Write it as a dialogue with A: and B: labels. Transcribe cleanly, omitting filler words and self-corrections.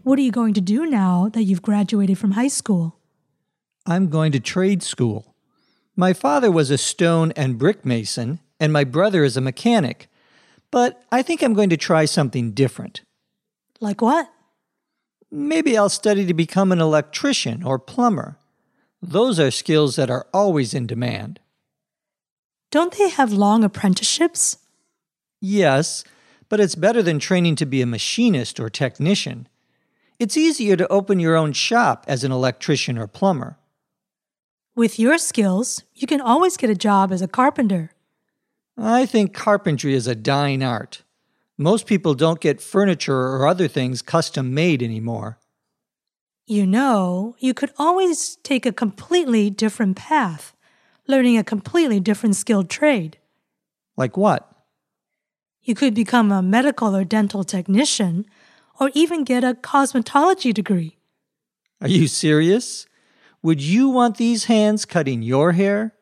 A: What are you going to do now that you've graduated from high school?
B: I'm going to trade school. My father was a stone and brick mason, and my brother is a mechanic. But I think I'm going to try something different.
A: Like what?
B: Maybe I'll study to become an electrician or plumber. Those are skills that are always in demand.
A: Don't they have long apprenticeships?
B: Yes, but it's better than training to be a machinist or technician. It's easier to open your own shop as an electrician or plumber.
A: With your skills, you can always get a job as a carpenter.
B: I think carpentry is a dying art. Most people don't get furniture or other things custom made anymore.
A: You know, you could always take a completely different path, learning a completely different skilled trade.
B: Like what?
A: You could become a medical or dental technician, or even get a cosmetology degree.
B: Are you serious? Would you want these hands cutting your hair?